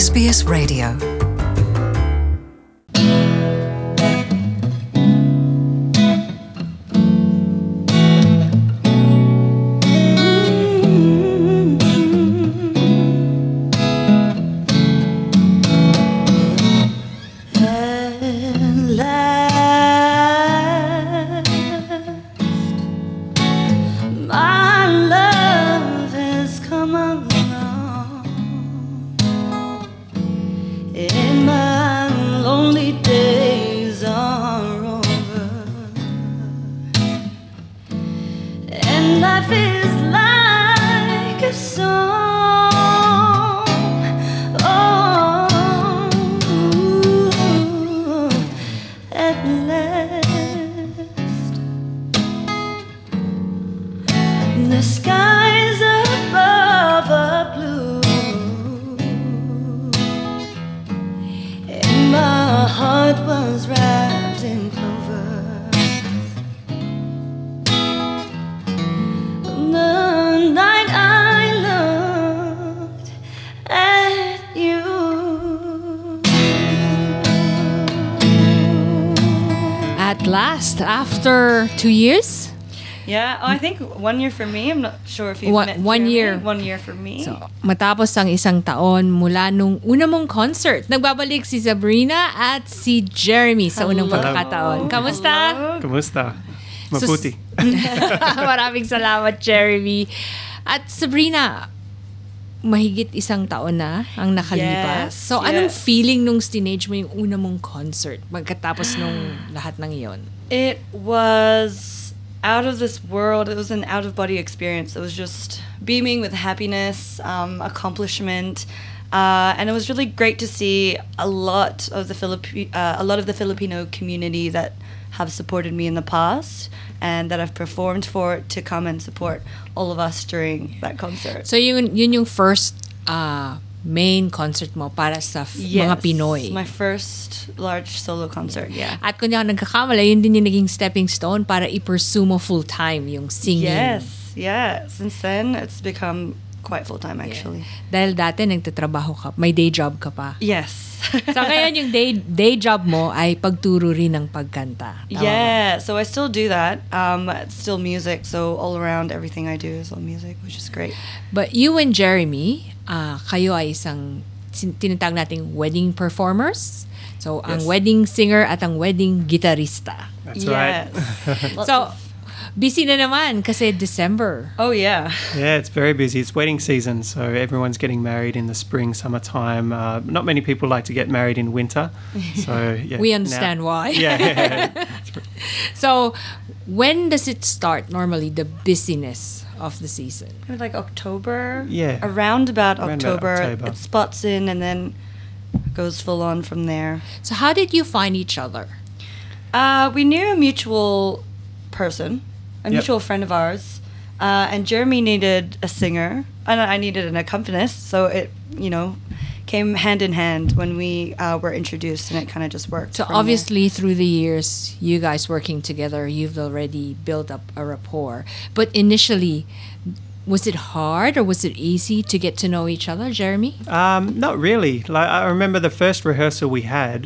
SBS Radio. The skies above are blue, and my heart was wrapped in clover. The night I looked at you. At last, after 2 years. Yeah, I think 1 year for me. I'm not sure if you've One- met 1 Jeremy. year. 1 year for me. So, matapos ang isang taon mula nung una mong concert, nagbabalik si Sabrina at si Jeremy sa unang Hello. pagkakataon. Kamusta? Kumusta? Mabuti. Maraming salamat, Jeremy. At Sabrina, mahigit isang taon na ang nakalipas. Yes, So, anong yes. feeling nung stinage mo yung una mong concert pagkatapos nung lahat ng iyon? It was out of this world. It was an out-of-body experience. It was just beaming with happiness, accomplishment, and it was really great to see a lot of the Filipino community that have supported me in the past and that I've performed for to come and support all of us during that concert. So, yun yung first main concert mo para sa mga Pinoy. My first large solo concert, yeah. At kung di ako nagkakamala, yun din yung naging stepping stone para i-pursue mo full-time yung singing. Yes, yeah. Since then, it's become quite full-time actually. Dahil dati nagtatrabaho ka, may day job ka pa. Yes. So ngayon yung day job mo ay pagturo rin ng pagkanta. Tama ba? Yeah, so I still do that. It's still music, so all around everything I do is all music, which is great. But you and Jeremy, kayo ay isang tinatawag nating wedding performers. So ang Yes. wedding singer at ang wedding gitarista. That's right. Lots So of- busy na naman kasi December. oh yeah. Yeah, it's very busy. It's wedding season, so everyone's getting married in the spring, summertime. Not many people like to get married in winter. So yeah, We understand why. Yeah. So when does it start normally, the busyness of the season? Like October. Yeah. Around about Around about October. October. It spots in and then goes full on from there. So how did you find each other? We knew a mutual person, a Yep. mutual friend of ours, and Jeremy needed a singer, and I needed an accompanist. So it, came hand in hand when we were introduced, and it kind of just worked. So from obviously through the years, you guys working together, you've already built up a rapport. But initially, was it hard or was it easy to get to know each other, Jeremy? Not really. Like I remember the first rehearsal we had.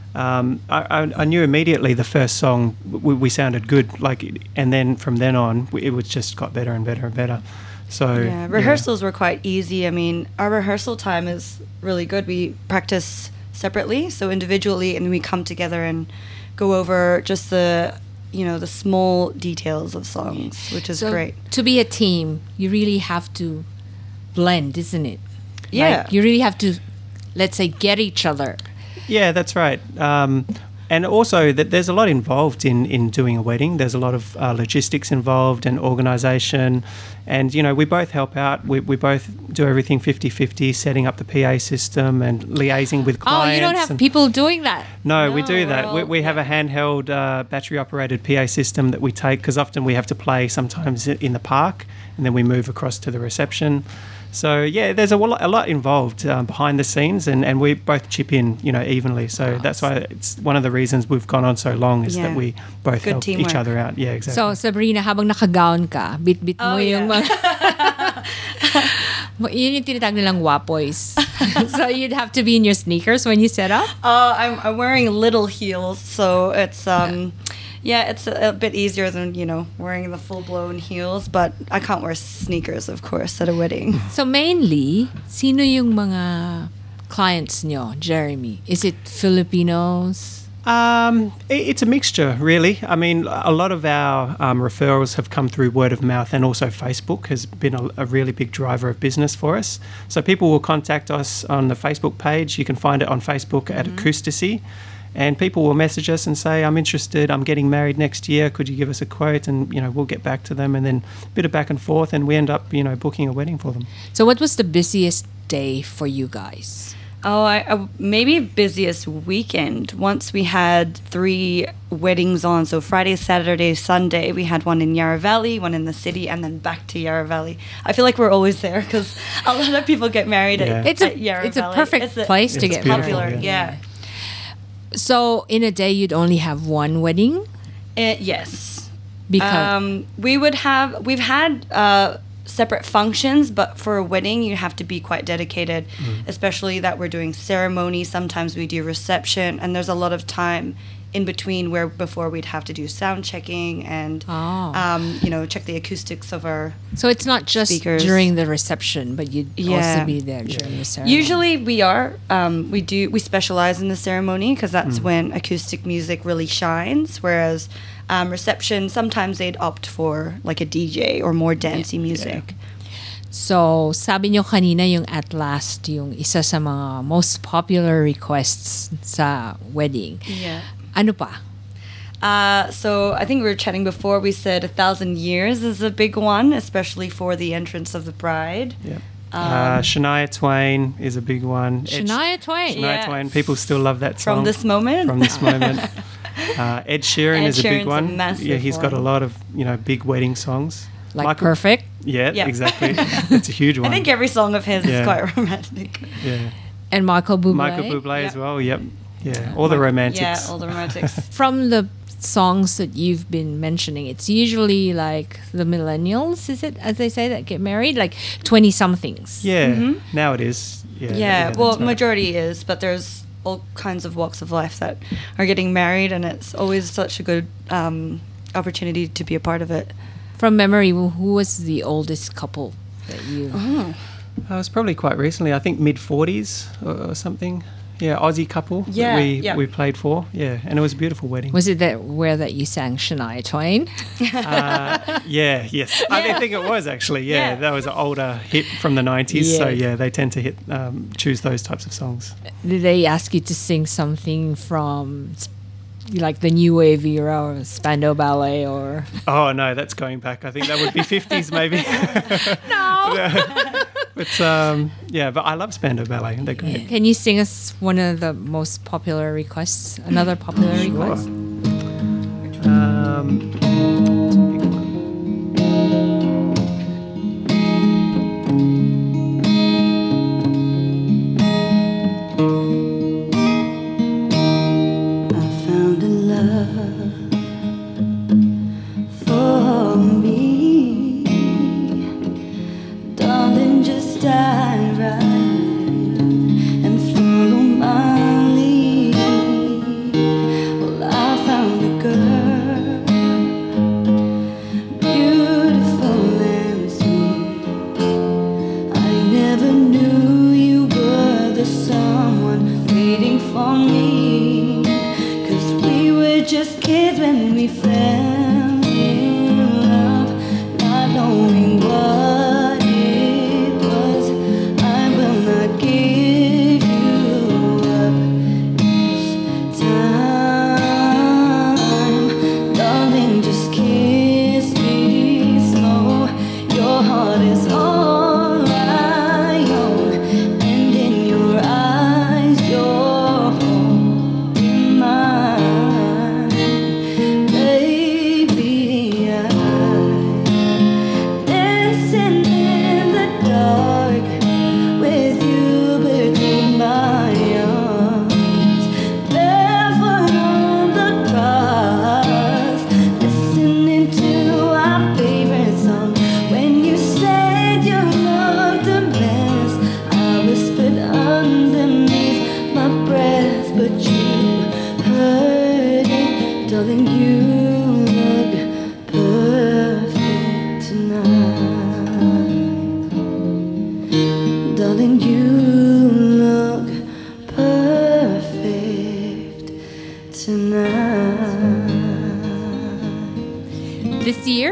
I knew immediately the first song we sounded good. And then from then on, it was just got better and better and better. So Yeah, rehearsals were quite easy. I mean, our rehearsal time is really good. We practice separately, so individually, and we come together and go over just the small details of songs, which is So great. to be a team, you really have to blend, isn't it? Yeah. Like, you really have to, let's say, get each other. Yeah, that's right. And also that there's a lot involved in doing a wedding. There's a lot of logistics involved and organisation. And, we both help out. We both do everything 50-50, setting up the PA system and liaising with Oh, clients. you don't have and- people doing that. No, we No, do that. we're all- We have a handheld battery-operated PA system that we take because often we have to play sometimes in the park and then we move across to the reception. So, yeah, there's a lot involved behind the scenes and we both chip in, evenly. So that's why it's one of the reasons we've gone on so long is that Yeah. we both Good help teamwork. each other out. Yeah, exactly. So, Sabrina, habang nakagown ka, bit-bit mo Oh, yung yeah. mga... Yun yung tinatawag nilang wapoys. So you'd have to be in your sneakers when you set up? I'm wearing little heels, so it's yeah, it's a bit easier than wearing the full blown heels. But I can't wear sneakers, of course, at a wedding. So mainly, sino yung mga clients nyo, Jeremy? Is it Filipinos? It's a mixture, really. I mean, a lot of our referrals have come through word of mouth, and also Facebook has been a really big driver of business for us. So people will contact us on the Facebook page. You can find it on Facebook at Acousticy. And people will message us and say, I'm interested, I'm getting married next year, could you give us a quote? And, we'll get back to them, and then a bit of back and forth, and we end up, booking a wedding for them. So what was the busiest day for you guys? Oh, maybe busiest weekend. Once we had 3 weddings on. So Friday, Saturday, Sunday. We had one in Yarra Valley, one in the city, and then back to Yarra Valley. I feel like we're always there because a lot of people get married at Yarra it's Valley. a perfect place to get popular, married. yeah. So in a day, you'd only have one wedding? Yes. Because we've had separate functions, but for a wedding you have to be quite dedicated, especially that we're doing ceremony. Sometimes we do reception, and there's a lot of time in between where before we'd have to do sound checking and check the acoustics of our so it's not just speakers. During the reception, but you'd also be there during the ceremony. Usually we are. We specialize in the ceremony because that's when acoustic music really shines. Whereas reception, sometimes they'd opt for like a DJ or more dancey music. So, sabi nyo kanina yung At Last, yung isa sa mga most popular requests sa wedding. Yeah. Ano pa? So I think we were chatting before. We said 1,000 years is a big one, especially for the entrance of the bride. Yeah. Shania Twain is a big one. Shania Twain. Yeah. Twain. People still love that song. From this moment. From this moment. Ed Sheeran is a big Sheeran's a one. massive He's got a lot of big wedding songs. Like Perfect. Yeah, Yeah. exactly. It's a huge one. I think every song of his Yeah. is quite romantic. Yeah. And Michael Bublé. Michael Bublé Yep. as well. Yep. Yeah. All the romantics. Yeah, all the romantics. From the songs that you've been mentioning, it's usually like the millennials, is it, as they say, that get married? Like 20-somethings. Yeah. Now it is. Yeah. Yeah, that's well, right. majority is, but there's all kinds of walks of life that are getting married, and it's always such a good opportunity to be a part of it. From memory, who was the oldest couple that you... It was probably quite recently. I think mid-40s or something. Yeah, Aussie couple Yeah, that we played for. Yeah, and it was a beautiful wedding. Was it that you sang Shania Twain? Yeah, yes. I think it was actually. Yeah, Yeah. that was an older hit from the 90s. So Yes. yeah, they tend to choose those types of songs. Did they ask you to sing something from like the New Wave era or Spandau Ballet or... Oh no, that's going back. I think that would be 50s maybe. No! But but I love Spandau Ballet. They're great. Can you sing us one of the most popular requests? Another popular request? I found a love for me, darling. Just dive right in and follow my lead. Well, I found a girl, beautiful and sweet. I never knew you were the someone waiting for me, 'cause we were just kids when we fell in love, not knowing what it was. I will not give you up this time, darling. Just kiss me slow. Your heart is all I own, and in your eyes, you're holding mine, baby.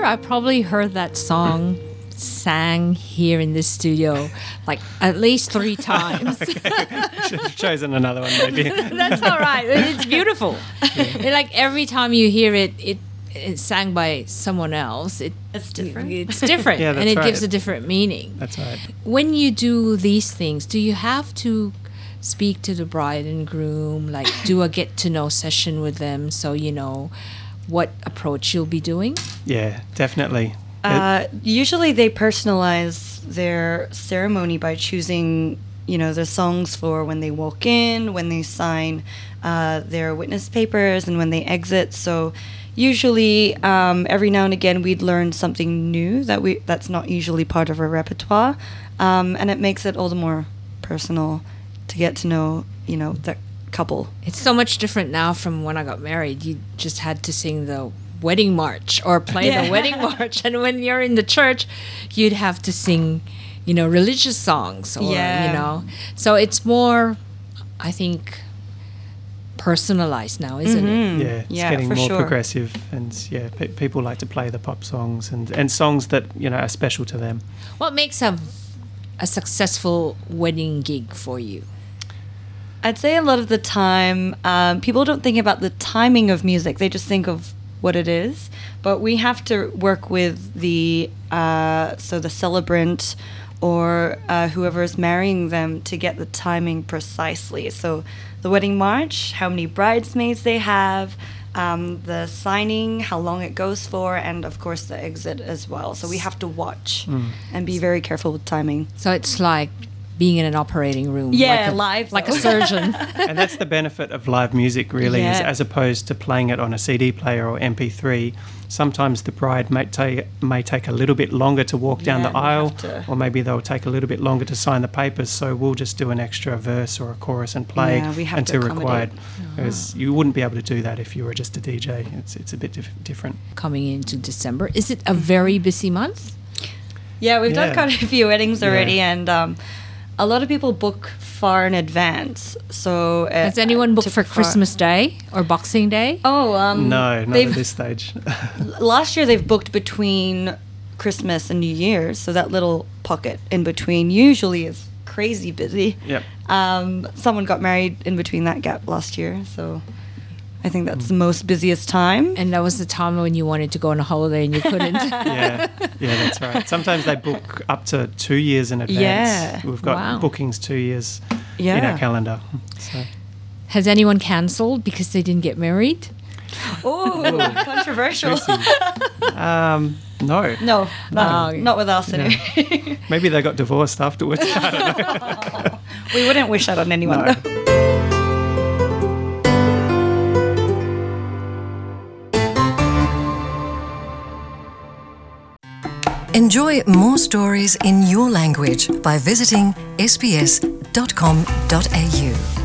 year, I probably heard that song sang here in this studio like at least 3 times. Should have chosen another one, maybe. That's all right. It's beautiful. Like every time you hear it, it's sang by someone else. It's different. It's different, Yeah, and that's it right. gives a different meaning. That's right. When you do these things, do you have to speak to the bride and groom, like do a get to know session with them so you know what approach you'll be doing? Yeah, definitely. Usually they personalize their ceremony by choosing, their songs for when they walk in, when they sign their witness papers, and when they exit. So usually every now and again we'd learn something new that's not usually part of our repertoire, and it makes it all the more personal to get to know, the couple. It's so much different now from when I got married. You just had to sing the wedding march or play the wedding march, and when you're in the church you'd have to sing religious songs or so it's more, I think, personalized now, isn't it? Yeah, it's Yeah, getting for more sure. progressive, and people like to play the pop songs and songs that are special to them. What makes a successful wedding gig for you? I'd say a lot of the time, people don't think about the timing of music. They just think of what it is. But we have to work with the celebrant or whoever is marrying them to get the timing precisely. So the wedding march, how many bridesmaids they have, the signing, how long it goes for, and of course the exit as well. So we have to watch and be very careful with timing. So it's like being in an operating room. Yeah, like live, a though. surgeon. And that's the benefit of live music, really, Yeah. as opposed to playing it on a CD player or MP3. Sometimes the bride may take a little bit longer to walk down Yeah, the we aisle, have to- or maybe they'll take a little bit longer to sign the papers. So we'll just do an extra verse or a chorus and play Yeah, we have to until accommodate. required. Whereas you wouldn't be able to do that if you were just a DJ. It's a bit different. Coming into December, is it a very busy month? Yeah, we've done Yeah. quite a few weddings already, Yeah. and a lot of people book far in advance. So Has anyone booked for Christmas Day or Boxing Day? Oh, No, not at they've this stage. last year they've booked between Christmas and New Year's, so that little pocket in between usually is crazy busy. Yep. Someone got married in between that gap last year, so I think that's the most busiest time. And that was the time when you wanted to go on a holiday and you couldn't. Yeah, that's right. Sometimes they book up to 2 years in advance. Yeah. We've got Wow. bookings 2 years in Yeah. our calendar. So. Has anyone cancelled because they didn't get married? Oh, controversial. No. No, No. not with us anyway. Maybe they got divorced afterwards. I don't know. We wouldn't wish that on anyone. No. though. Enjoy more stories in your language by visiting sbs.com.au.